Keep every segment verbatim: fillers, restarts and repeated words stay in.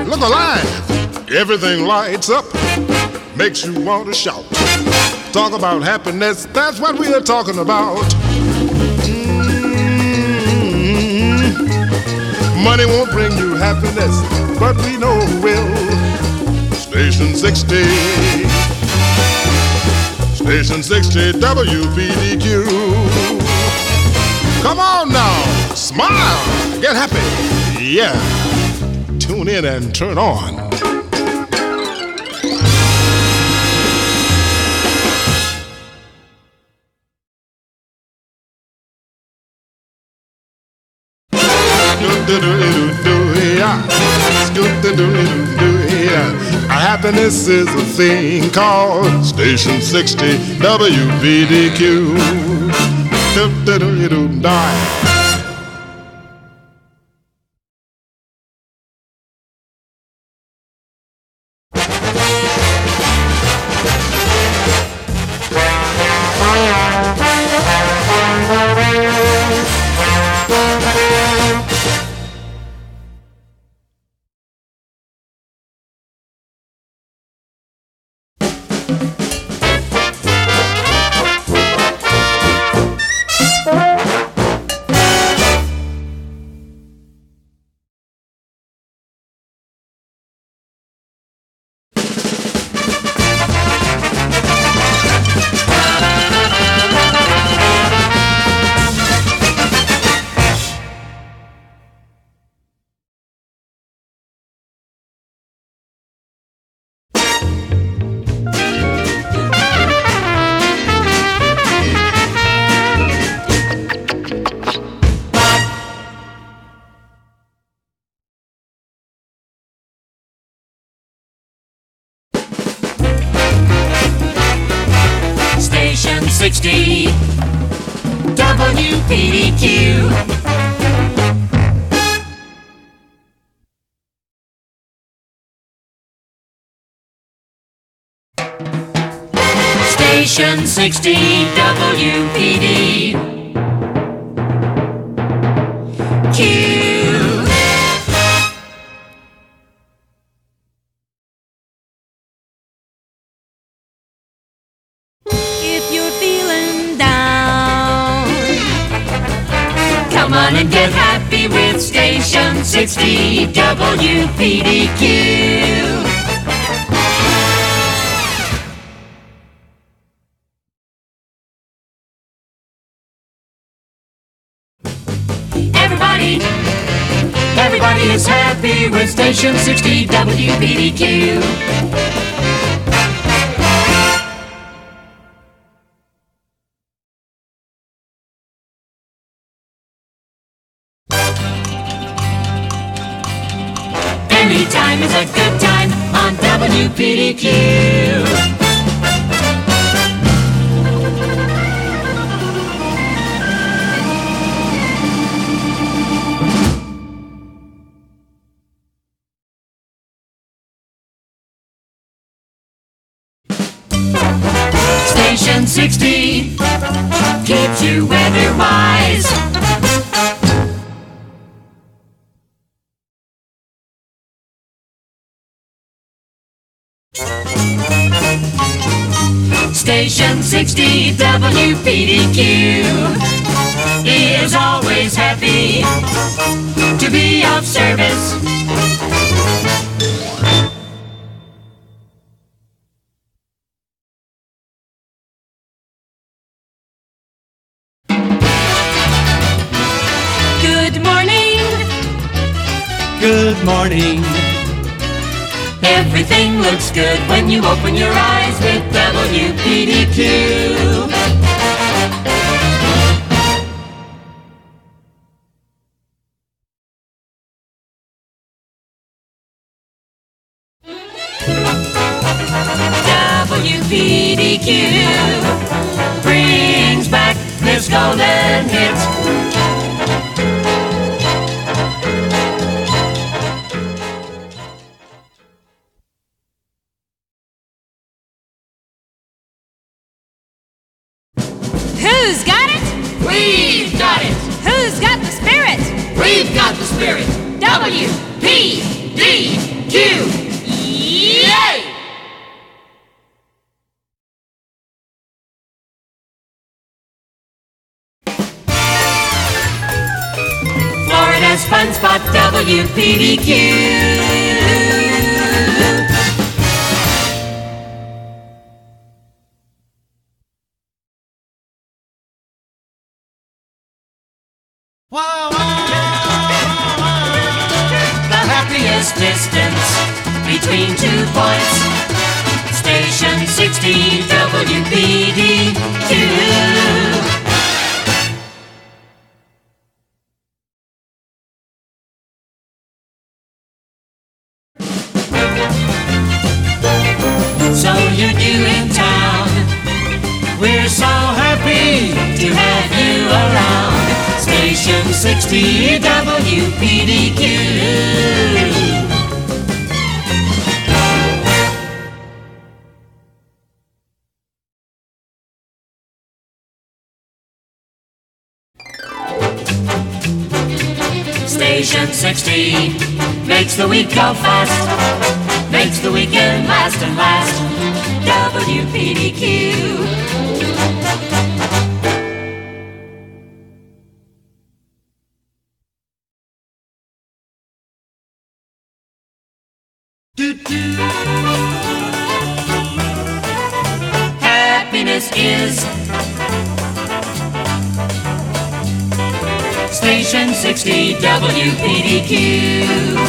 look alive. Everything lights up, makes you want to shout. Talk about happiness, that's what we are talking about. Mm-hmm. Money won't bring you happiness, but we know who will. Station sixty, Station sixty W P D Q. Come on now, smile, get happy, yeah. Tune in and turn on. Happiness is a thing called Station sixty W P D Q. sixty W P D Q. Station sixty W P D Q. Come on and get happy with Station sixty W P D Q. Everybody, everybody is happy with Station sixty W P D Q. Anytime is a good time on W P D Q. Station sixty keeps you weather-wise. Station sixty W P D Q is always happy to be of service. Good morning. Good morning. Everything looks good when you open your eyes with W P D Q. W P D Q brings back this golden hit. Who's got it? We've got it. Who's got the spirit? We've got the spirit. W P D Q. Yay! Florida's Fun Spot, W P D Q. The happiest distance between two points. Station sixty, W P D Q. So you're new in town. We're so happy to have you around. Station sixty, W P D Q. Station sixty makes the week go fast, makes the weekend last and last. W P D Q. Happiness is Station sixty, W P D Q.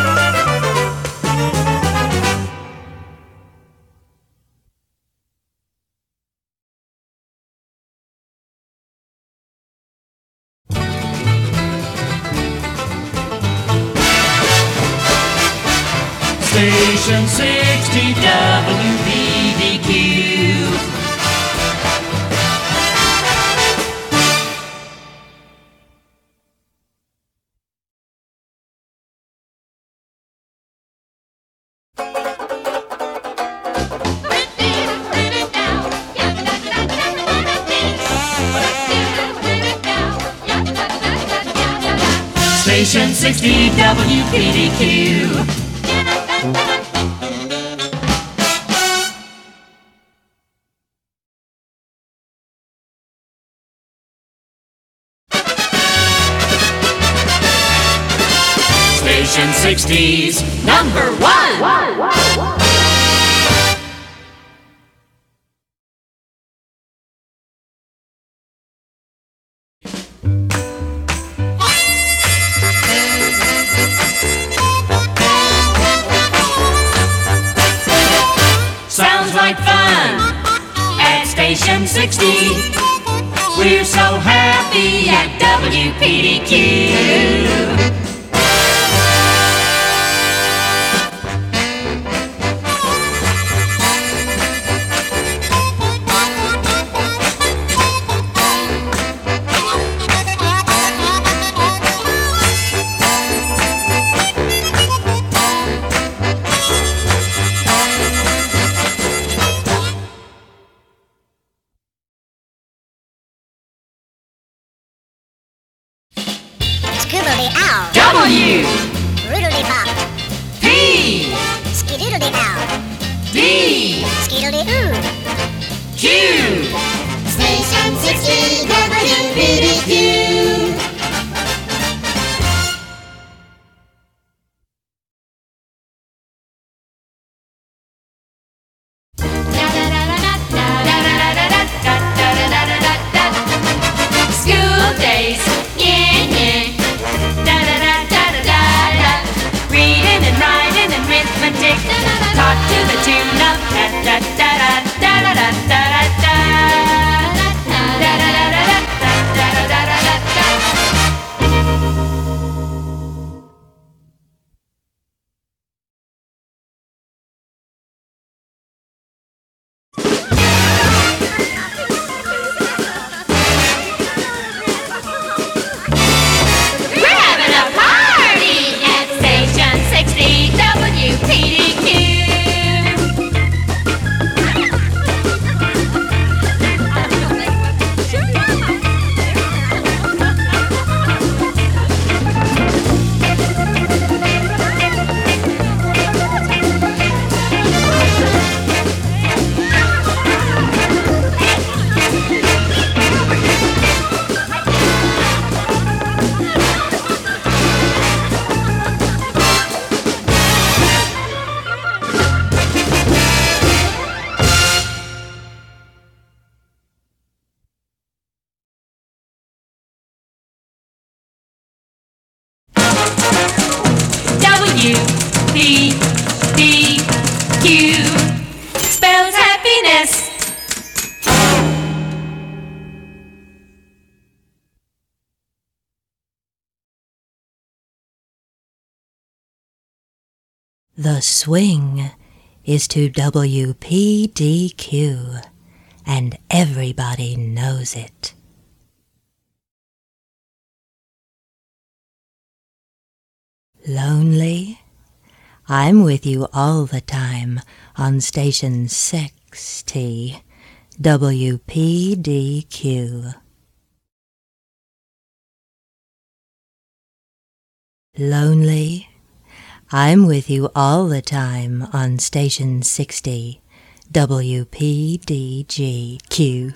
Station sixty, W P D Q. Station sixty, W P D Q. Station sixty's number one. Sounds like fun at Station sixty. We're so happy at W P D Q. Scoodly-ow. W. Roodly-pop. P. Skidoodly-ow. D. Skidoodly-oo. Q. Station sixty, W P D Q. School days, yeah, yeah. Da da da da da da da. Reading and writing and arithmetic, taught to the tune of da da da da da da da da da da. Da da da da da The swing is to W P D Q, and everybody knows it. Lonely? I'm with you all the time on station sixty, W P D Q. Lonely? I'm with you all the time on station sixty, W P D G Q.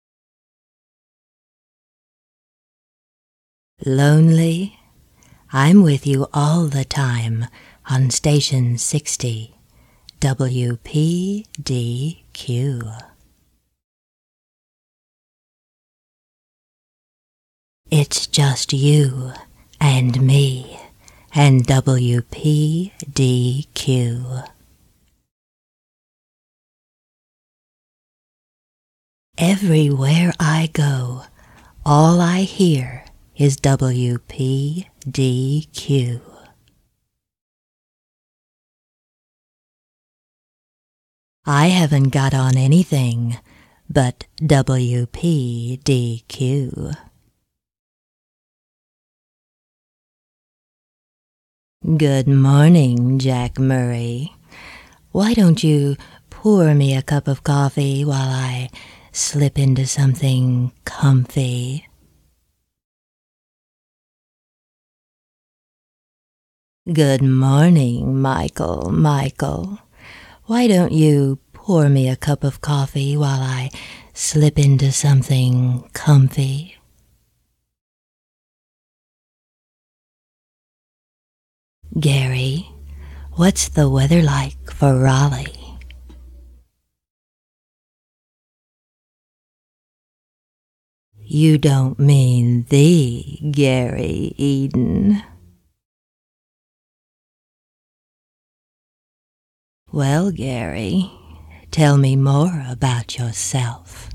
Lonely? I'm with you all the time on station sixty, W P D Q. It's just you and me and W P D Q. Everywhere I go, all I hear is W P D Q. I haven't got on anything but W P D Q. Good morning, Jack Murray. Why don't you pour me a cup of coffee while I slip into something comfy? Good morning, Michael, Michael. Why don't you pour me a cup of coffee while I slip into something comfy? Gary, what's the weather like for Raleigh? You don't mean the Gary Eden. Well, Gary, tell me more about yourself.